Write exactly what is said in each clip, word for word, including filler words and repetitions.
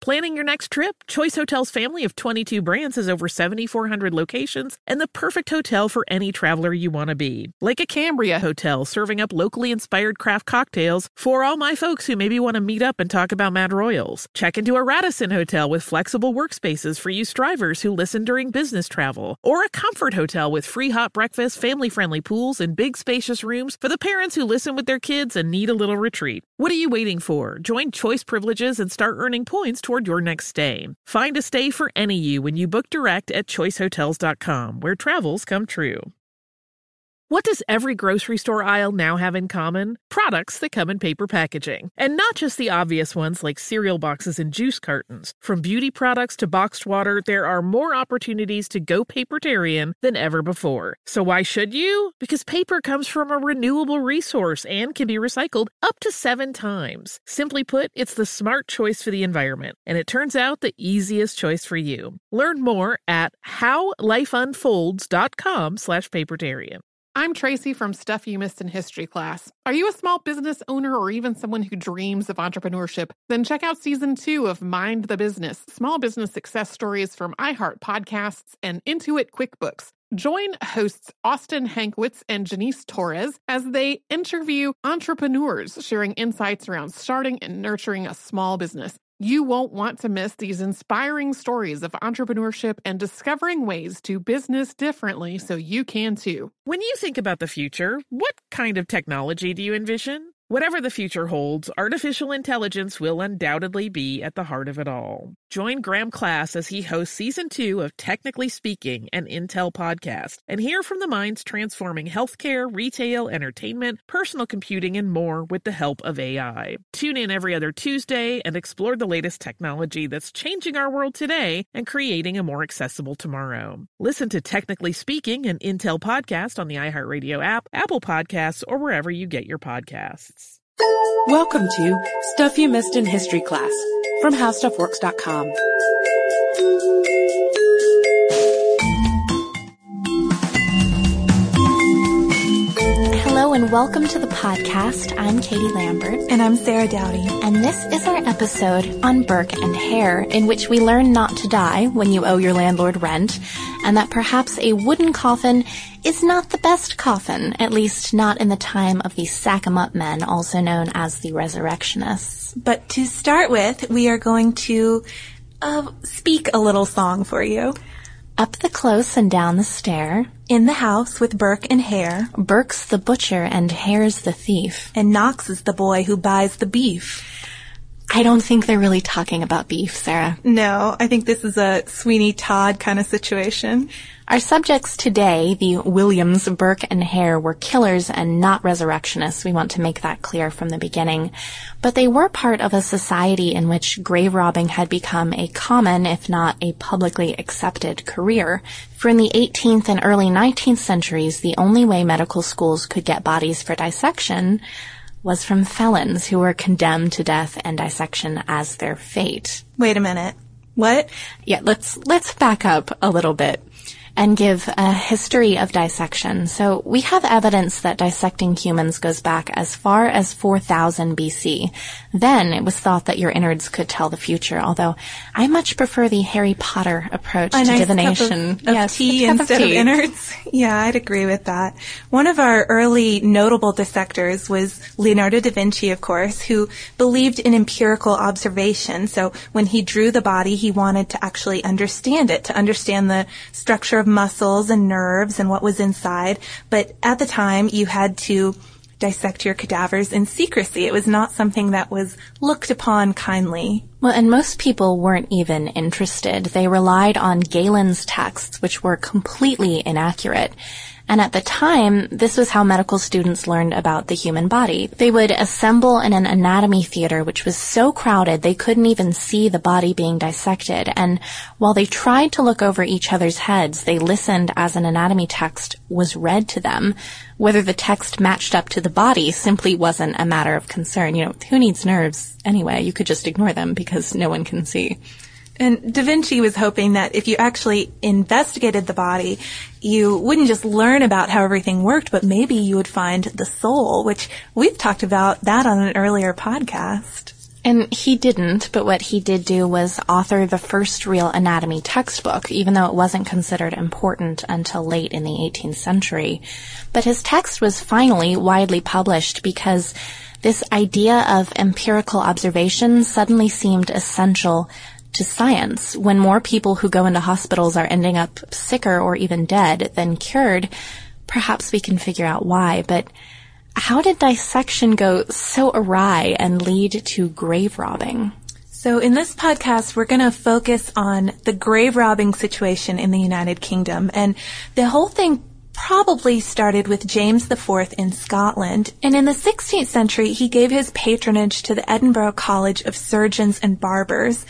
Planning your next trip? Choice Hotels' family of twenty-two brands has over seven thousand four hundred locations and the perfect hotel for any traveler you want to be. Like a Cambria Hotel, serving up locally inspired craft cocktails for all my folks who maybe want to meet up and talk about Mad Royals. Check into a Radisson Hotel with flexible workspaces for you strivers who listen during business travel. Or a Comfort Hotel with free hot breakfast, family-friendly pools, and big spacious rooms for the parents who listen with their kids and need a little retreat. What are you waiting for? Join Choice Privileges and start earning points toward your next stay. Find a stay for any you when you book direct at choice hotels dot com, where travels come true. What does every grocery store aisle now have in common? Products that come in paper packaging. And not just the obvious ones like cereal boxes and juice cartons. From beauty products to boxed water, there are more opportunities to go papertarian than ever before. So why should you? Because paper comes from a renewable resource and can be recycled up to seven times. Simply put, it's the smart choice for the environment. And it turns out the easiest choice for you. Learn more at how life unfolds dot com slash papertarian. I'm Tracy from Stuff You Missed in History class. Are you a small business owner or even someone who dreams of entrepreneurship? Then check out season two of Mind the Business, small business success stories from iHeart Podcasts and Intuit QuickBooks. Join hosts Austin Hankwitz and Janice Torres as they interview entrepreneurs sharing insights around starting and nurturing a small business. You won't want to miss these inspiring stories of entrepreneurship and discovering ways to business differently so you can too. When you think about the future, what kind of technology do you envision? Whatever the future holds, artificial intelligence will undoubtedly be at the heart of it all. Join Graham Class as he hosts season two of Technically Speaking, an Intel podcast, and hear from the minds transforming healthcare, retail, entertainment, personal computing, and more with the help of A I. Tune in every other Tuesday and explore the latest technology that's changing our world today and creating a more accessible tomorrow. Listen to Technically Speaking, an Intel podcast on the iHeartRadio app, Apple Podcasts, or wherever you get your podcasts. Welcome to Stuff You Missed in History class from how stuff works dot com. Hello and welcome to the podcast. I'm Katie Lambert. And I'm Sarah Dowdy. And this is our episode on Burke and Hare, in which we learn not to die when you owe your landlord rent, and that perhaps a wooden coffin is not the best coffin, at least not in the time of the Sack-em-up men, also known as the Resurrectionists. But to start with, we are going to uh, speak a little song for you. Up the close and down the stair. In the house with Burke and Hare. Burke's the butcher and Hare's the thief. And Knox is the boy who buys the beef. I don't think they're really talking about beef, Sarah. No, I think this is a Sweeney Todd kind of situation. Our subjects today, the Williams, Burke, and Hare, were killers and not resurrectionists. We want to make that clear from the beginning. But they were part of a society in which grave robbing had become a common, if not a publicly accepted, career. For in the eighteenth and early nineteenth centuries, the only way medical schools could get bodies for dissection was from felons who were condemned to death and dissection as their fate. Wait a minute. What? Yeah, let's let's back up a little bit and give a history of dissection. So we have evidence that dissecting humans goes back as far as four thousand B C. Then it was thought that your innards could tell the future, although I much prefer the Harry Potter approach a to nice divination. Cup of, of yes, tea instead of, tea. of innards. Yeah, I'd agree with that. One of our early notable dissectors was Leonardo da Vinci, of course, who believed in empirical observation. So when he drew the body, he wanted to actually understand it, to understand the structure of muscles and nerves and what was inside. But at the time, you had to dissect your cadavers in secrecy. It was not something that was looked upon kindly. Well, and most people weren't even interested. They relied on Galen's texts, which were completely inaccurate. And at the time, this was how medical students learned about the human body. They would assemble in an anatomy theater, which was so crowded they couldn't even see the body being dissected. And while they tried to look over each other's heads, they listened as an anatomy text was read to them. Whether the text matched up to the body simply wasn't a matter of concern. You know, who needs nerves anyway? You could just ignore them because no one can see. And Da Vinci was hoping that if you actually investigated the body, you wouldn't just learn about how everything worked, but maybe you would find the soul, which we've talked about that on an earlier podcast. And he didn't, but what he did do was author the first real anatomy textbook, even though it wasn't considered important until late in the eighteenth century. But his text was finally widely published because this idea of empirical observation suddenly seemed essential to science. When more people who go into hospitals are ending up sicker or even dead than cured, perhaps we can figure out why. But how did dissection go so awry and lead to grave robbing? So in this podcast, we're going to focus on the grave robbing situation in the United Kingdom. And the whole thing probably started with James the Fourth in Scotland. And in the sixteenth century, he gave his patronage to the Edinburgh College of Surgeons and Barbers.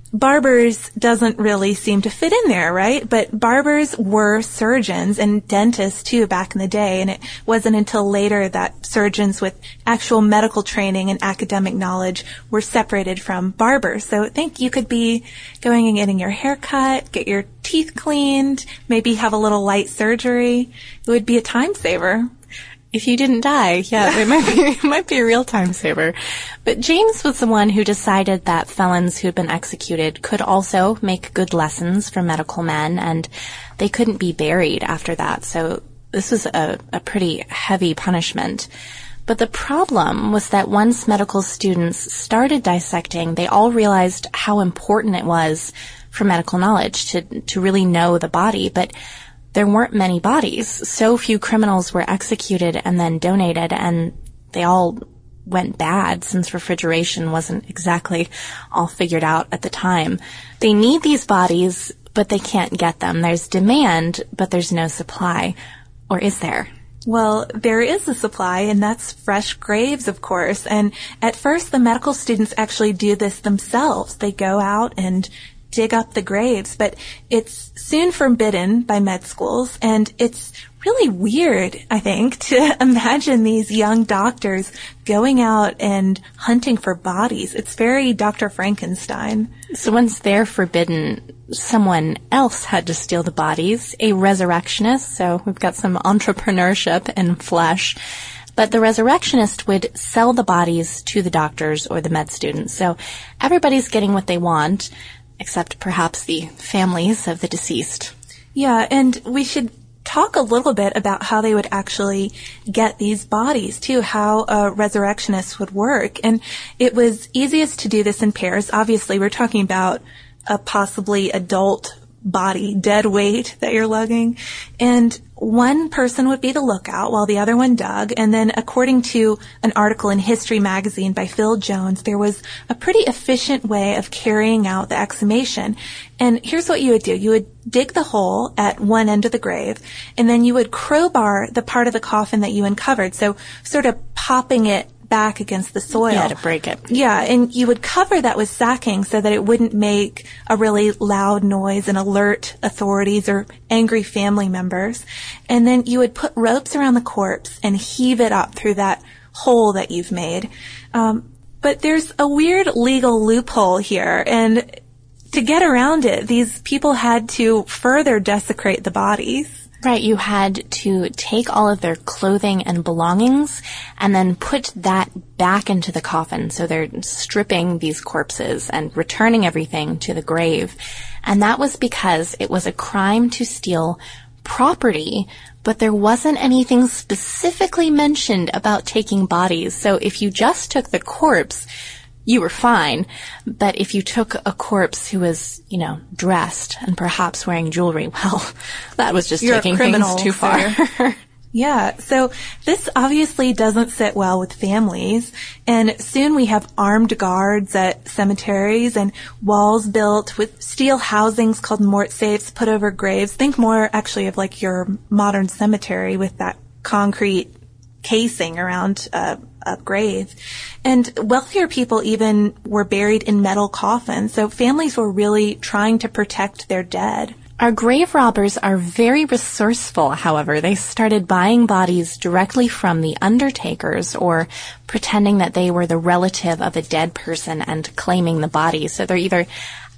Barbers doesn't really seem to fit in there, right? But barbers were surgeons and dentists too back in the day, and it wasn't until later that surgeons with actual medical training and academic knowledge were separated from barbers. So I think you could be going and getting your hair cut, get your teeth cleaned, maybe have a little light surgery. It would be a time saver. If you didn't die, yeah, it might be, it might be a real time saver. But James was the one who decided that felons who'd been executed could also make good lessons for medical men, and they couldn't be buried after that. So this was a, a pretty heavy punishment. But the problem was that once medical students started dissecting, they all realized how important it was for medical knowledge to, to really know the body. But there weren't many bodies. So few criminals were executed and then donated, and they all went bad since refrigeration wasn't exactly all figured out at the time. They need these bodies, but they can't get them. There's demand, but there's no supply. Or is there? Well, there is a supply, and that's fresh graves, of course. And at first, the medical students actually do this themselves. They go out and dig up the graves, but it's soon forbidden by med schools, and it's really weird, I think, to imagine these young doctors going out and hunting for bodies. It's very Doctor Frankenstein. So once they're forbidden, someone else had to steal the bodies, a resurrectionist, so we've got some entrepreneurship in flesh. But the resurrectionist would sell the bodies to the doctors or the med students. So everybody's getting what they want, except perhaps the families of the deceased. Yeah, and we should talk a little bit about how they would actually get these bodies, too, how a resurrectionist would work. And it was easiest to do this in pairs. Obviously, we're talking about a possibly adult body, dead weight that you're lugging. And one person would be the lookout while the other one dug. And then according to an article in History magazine by Phil Jones, there was a pretty efficient way of carrying out the exhumation. And here's what you would do. You would dig the hole at one end of the grave, and then you would crowbar the part of the coffin that you uncovered. So sort of popping it back against the soil. Yeah, to break it. Yeah, and you would cover that with sacking so that it wouldn't make a really loud noise and alert authorities or angry family members. And then you would put ropes around the corpse and heave it up through that hole that you've made. Um, but there's a weird legal loophole here, and to get around it, these people had to further desecrate the bodies. Right, you had to take all of their clothing and belongings and then put that back into the coffin. So they're stripping these corpses and returning everything to the grave. And that was because it was a crime to steal property, but there wasn't anything specifically mentioned about taking bodies. So if you just took the corpse, you were fine. But if you took a corpse who was, you know, dressed and perhaps wearing jewelry, well, that was just You're taking a criminal, things too far. Yeah, so this obviously doesn't sit well with families, and soon we have armed guards at cemeteries and walls built with steel housings called mort safes put over graves. Think more actually of like your modern cemetery with that concrete casing around uh, a grave. And wealthier people even were buried in metal coffins, so families were really trying to protect their dead. Our grave robbers are very resourceful, however. They started buying bodies directly from the undertakers or pretending that they were the relative of a dead person and claiming the body. So they're either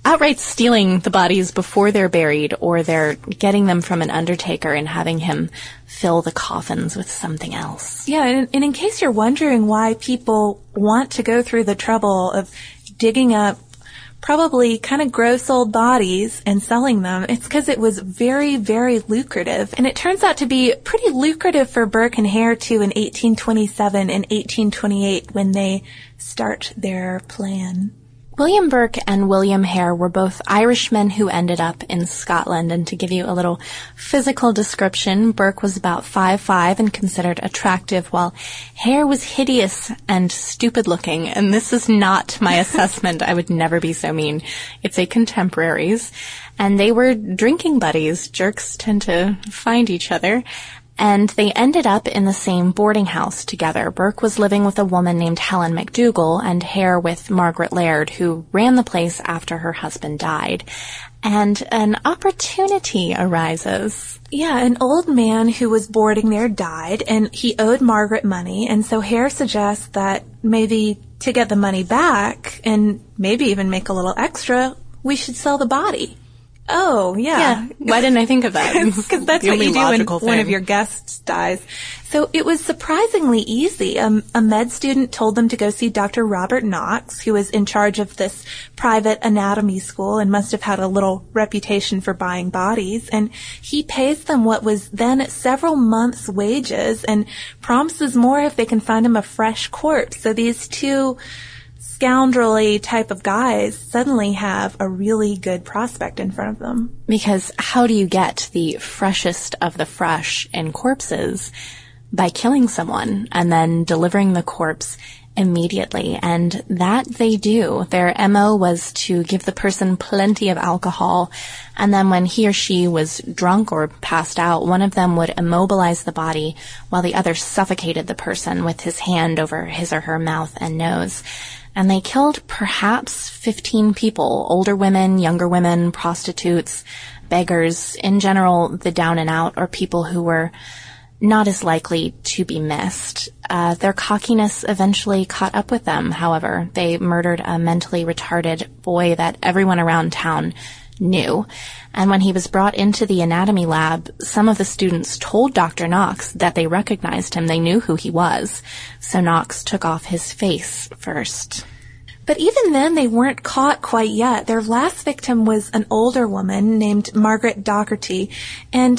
outright stealing the bodies before they're buried, or they're getting them from an undertaker and having him fill the coffins with something else. Yeah, and, and in case you're wondering why people want to go through the trouble of digging up probably kind of gross old bodies and selling them, it's because it was very, very lucrative. And it turns out to be pretty lucrative for Burke and Hare, too, in eighteen twenty-seven and eighteen twenty-eight when they start their plan. William Burke and William Hare were both Irishmen who ended up in Scotland. And to give you a little physical description, Burke was about five foot five and considered attractive, while Hare was hideous and stupid-looking. And this is not my assessment. I would never be so mean. It's a contemporaries. And they were drinking buddies. Jerks tend to find each other. And they ended up in the same boarding house together. Burke was living with a woman named Helen McDougall, and Hare with Margaret Laird, who ran the place after her husband died. And an opportunity arises. Yeah, an old man who was boarding there died, and he owed Margaret money, and so Hare suggests that maybe to get the money back, and maybe even make a little extra, we should sell the body. Oh, yeah. Yeah. Why didn't I think of that? Because that's what you do when thing. one of your guests dies. So it was surprisingly easy. Um, a med student told them to go see Doctor Robert Knox, who was in charge of this private anatomy school and must have had a little reputation for buying bodies. And he pays them what was then several months' wages and promises more if they can find him a fresh corpse. So these two scoundrelly type of guys suddenly have a really good prospect in front of them. Because how do you get the freshest of the fresh in corpses? By killing someone and then delivering the corpse immediately. And that they do. Their M O was to give the person plenty of alcohol, and then when he or she was drunk or passed out, one of them would immobilize the body while the other suffocated the person with his hand over his or her mouth and nose. And they killed perhaps fifteen people, older women, younger women, prostitutes, beggars, in general, the down and out, or people who were not as likely to be missed. Uh, their cockiness eventually caught up with them, however. They murdered a mentally retarded boy that everyone around town knew. And when he was brought into the anatomy lab, some of the students told Doctor Knox that they recognized him. They knew who he was. So Knox took off his face first. But even then, they weren't caught quite yet. Their last victim was an older woman named Margaret Docherty, and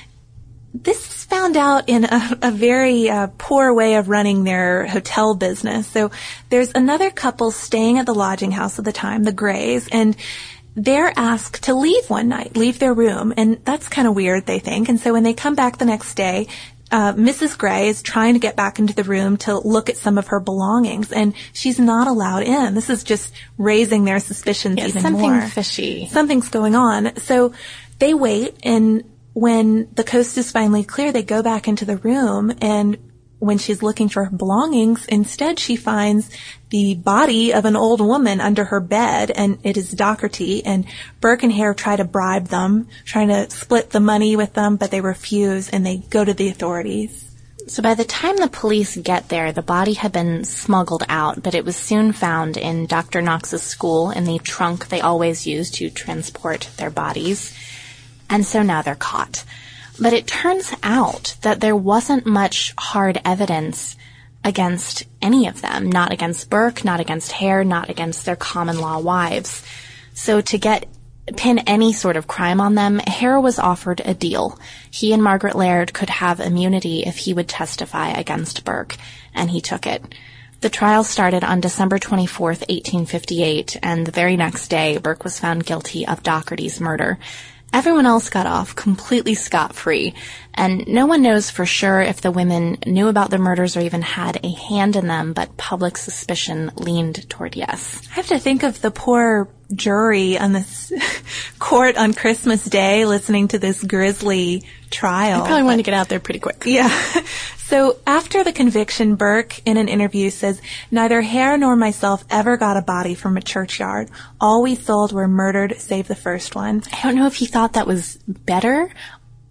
this is found out in a, a very uh, poor way of running their hotel business. So there's another couple staying at the lodging house at the time, the Greys, and they're asked to leave one night, leave their room, and that's kind of weird, they think. And so when they come back the next day, uh, Missus Grey is trying to get back into the room to look at some of her belongings, and she's not allowed in. This is just raising their suspicions yeah, even something more. Something fishy. Something's going on. So they wait, and when the coast is finally clear, they go back into the room, and when she's looking for her belongings, instead she finds the body of an old woman under her bed, and it is Docherty, and Burke and Hare try to bribe them, trying to split the money with them, but they refuse, and they go to the authorities. So by the time the police get there, the body had been smuggled out, but it was soon found in Doctor Knox's school in the trunk they always use to transport their bodies. And so now they're caught. But it turns out that there wasn't much hard evidence against any of them. Not against Burke, not against Hare, not against their common law wives. So to get pin any sort of crime on them, Hare was offered a deal. He and Margaret Laird could have immunity if he would testify against Burke, and he took it. The trial started on December twenty-fourth, eighteen fifty-eight, and the very next day, Burke was found guilty of Docherty's murder. Everyone else got off completely scot-free, and no one knows for sure if the women knew about the murders or even had a hand in them, but public suspicion leaned toward yes. I have to think of the poor jury on this court on Christmas Day listening to this grisly trial. I probably wanted to get out there pretty quick. Yeah. So after the conviction, Burke, in an interview, says, "Neither Hare nor myself ever got a body from a churchyard. All we sold were murdered, save the first one." I don't know if he thought that was better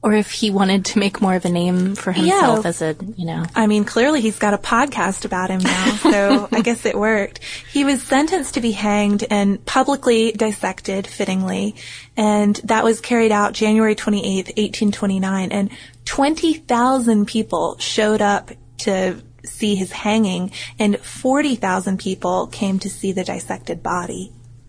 Or if he wanted to make more of a name for himself Yeah. as a, you know. I mean, clearly he's got a podcast about him now, so I guess it worked. He was sentenced to be hanged and publicly dissected, fittingly, and that was carried out January twenty-eighth, eighteen twenty-nine, and twenty thousand people showed up to see his hanging, and forty thousand people came to see the dissected body.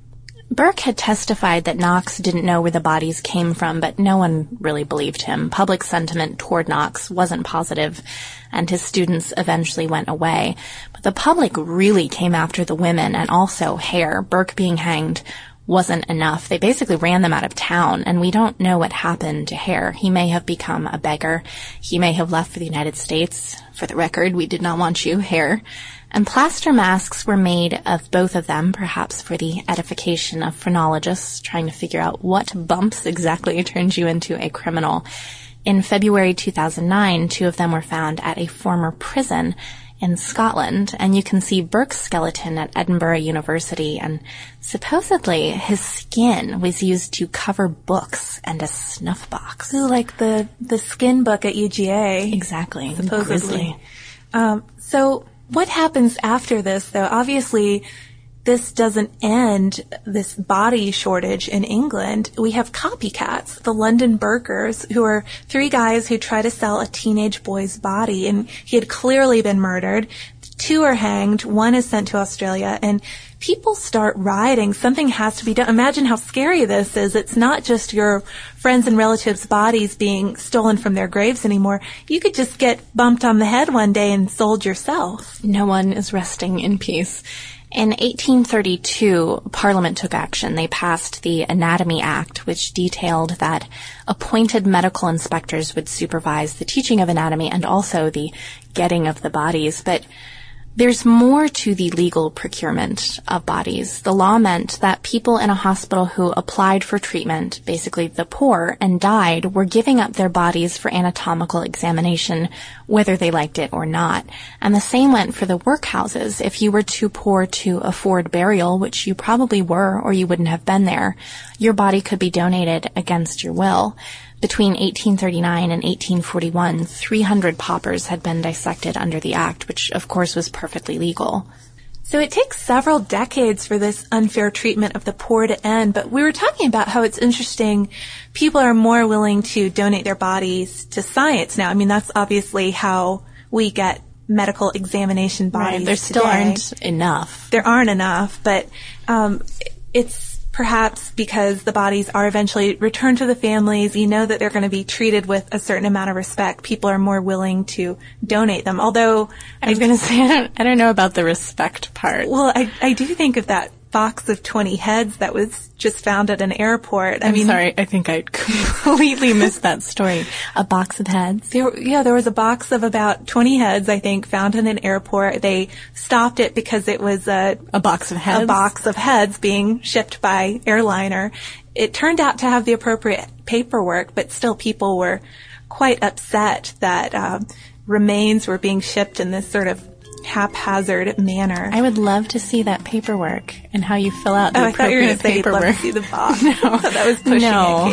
Burke had testified that Knox didn't know where the bodies came from, but no one really believed him. Public sentiment toward Knox wasn't positive, and his students eventually went away. But the public really came after the women and also Hare. Burke being hanged wasn't enough. They basically ran them out of town, and we don't know what happened to Hare. He may have become a beggar. He may have left for the United States. For the record, we did not want you, Hare. And plaster masks were made of both of them, perhaps for the edification of phrenologists trying to figure out what bumps exactly turned you into a criminal. In February two thousand nine, two of them were found at a former prison in Scotland, and you can see Burke's skeleton at Edinburgh University, and supposedly his skin was used to cover books and a snuff box. Ooh, like the, the skin book at U G A. Exactly. Supposedly. Grizzly. Um, so what happens after this, though? Obviously, this doesn't end this body shortage in England. We have copycats, the London Burkers, who are three guys who try to sell a teenage boy's body, and he had clearly been murdered. Two are hanged, one is sent to Australia, and people start rioting. Something has to be done. Imagine how scary this is. It's not just your friends and relatives' bodies being stolen from their graves anymore. You could just get bumped on the head one day and sold yourself. No one is resting in peace. In eighteen thirty-two, Parliament took action. They passed the Anatomy Act, which detailed that appointed medical inspectors would supervise the teaching of anatomy and also the getting of the bodies. But there's more to the legal procurement of bodies. The law meant that people in a hospital who applied for treatment, basically the poor, and died, were giving up their bodies for anatomical examination, whether they liked it or not. And the same went for the workhouses. If you were too poor to afford burial, which you probably were or you wouldn't have been there, your body could be donated against your will. Between eighteen thirty-nine and eighteen forty-one, three hundred paupers had been dissected under the act, which of course was perfectly legal. So it takes several decades for this unfair treatment of the poor to end, but we were talking about how it's interesting. People are more willing to donate their bodies to science now. I mean, that's obviously how we get medical examination bodies Right, there still today. aren't enough. There aren't enough, but um, it's perhaps because the bodies are eventually returned to the families. You know that they're going to be treated with a certain amount of respect. People are more willing to donate them. Although I was going to say, I don't, I don't know about the respect part. Well, I, I do think of that box of twenty heads that was just found at an airport. I I'm mean, sorry, I think I completely missed that story. A box of heads. There, yeah, there was a box of about twenty heads, I think, found in an airport. They stopped it because it was a, A box of heads? a box of heads being shipped by airliner. It turned out to have the appropriate paperwork, but still people were quite upset that um, remains were being shipped in this sort of haphazard manner. I would love to see that paperwork and how you fill out the oh, I thought you were going appropriate to say you'd love paperwork. to see the box. No. I thought that was pushing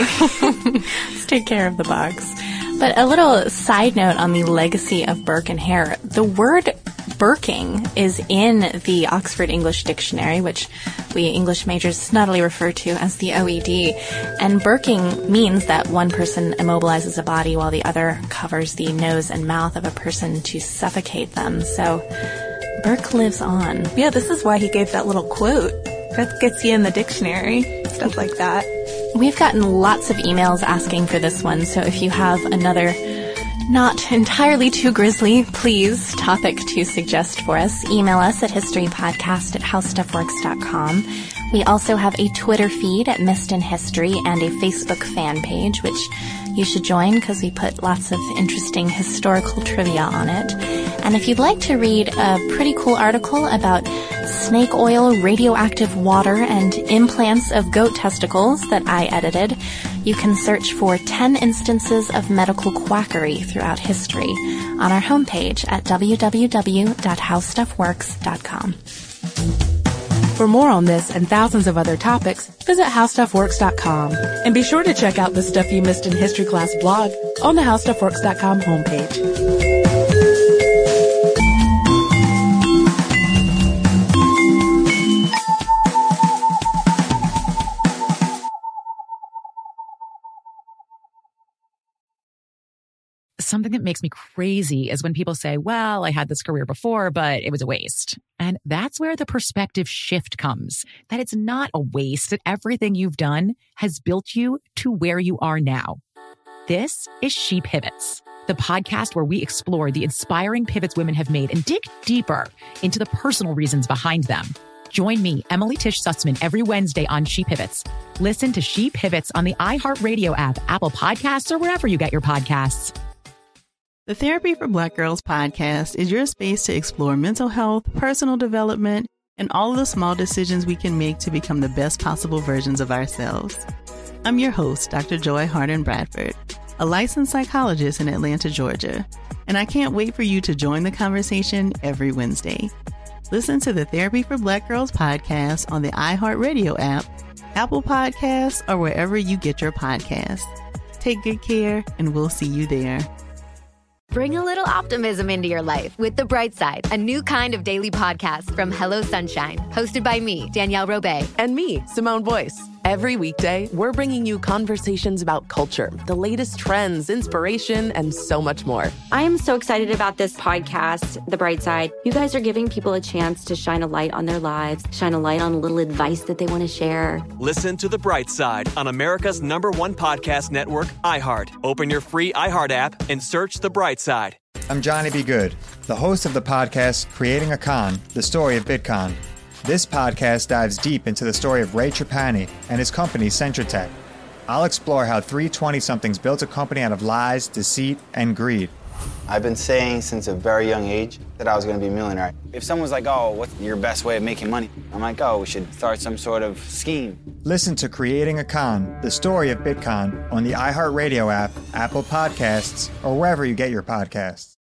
No. it. Let's take care of the box. But a little side note on the legacy of Burke and Hare. The word Burking is in the Oxford English Dictionary, which we English majors snaughtily refer to as the O E D. And Burking means that one person immobilizes a body while the other covers the nose and mouth of a person to suffocate them. So Burke lives on. Yeah, this is why he gave that little quote. That gets you in the dictionary, stuff like that. We've gotten lots of emails asking for this one, so if you have another not entirely too grisly, please, topic to suggest for us, email us at historypodcast at howstuffworks dot com. We also have a Twitter feed at Missed in History and a Facebook fan page, which you should join because we put lots of interesting historical trivia on it. And if you'd like to read a pretty cool article about snake oil, radioactive water, and implants of goat testicles that I edited, you can search for ten instances of medical quackery throughout history on our homepage at w w w dot how stuff works dot com. For more on this and thousands of other topics, visit how stuff works dot com. And be sure to check out the Stuff You Missed in History Class blog on the how stuff works dot com homepage. Something that makes me crazy is when people say, well, I had this career before, but it was a waste. And that's where the perspective shift comes, that it's not a waste, that everything you've done has built you to where you are now. This is She Pivots, the podcast where we explore the inspiring pivots women have made and dig deeper into the personal reasons behind them. Join me, Emily Tish Sussman, every Wednesday on She Pivots. Listen to She Pivots on the iHeartRadio app, Apple Podcasts, or wherever you get your podcasts. The Therapy for Black Girls podcast is your space to explore mental health, personal development, and all of the small decisions we can make to become the best possible versions of ourselves. I'm your host, Doctor Joy Harden Bradford, a licensed psychologist in Atlanta, Georgia, and I can't wait for you to join the conversation every Wednesday. Listen to the Therapy for Black Girls podcast on the iHeartRadio app, Apple Podcasts, or wherever you get your podcasts. Take good care, and we'll see you there. Bring a little optimism into your life with The Bright Side, a new kind of daily podcast from Hello Sunshine, hosted by me, Danielle Robay. And me, Simone Boyce. Every weekday, we're bringing you conversations about culture, the latest trends, inspiration, and so much more. I am so excited about this podcast, The Bright Side. You guys are giving people a chance to shine a light on their lives, shine a light on a little advice that they want to share. Listen to The Bright Side on America's number one podcast network, iHeart. Open your free iHeart app and search The Bright Side. I'm Johnny B. Good, the host of the podcast Creating a Con, the story of Bitcoin. This podcast dives deep into the story of Ray Trapani and his company, Centratech. I'll explore how three twenty-somethings built a company out of lies, deceit, and greed. I've been saying since a very young age that I was going to be a millionaire. If someone's like, oh, what's your best way of making money? I'm like, oh, we should start some sort of scheme. Listen to Creating a Con, the story of Bitcoin, on the iHeartRadio app, Apple Podcasts, or wherever you get your podcasts.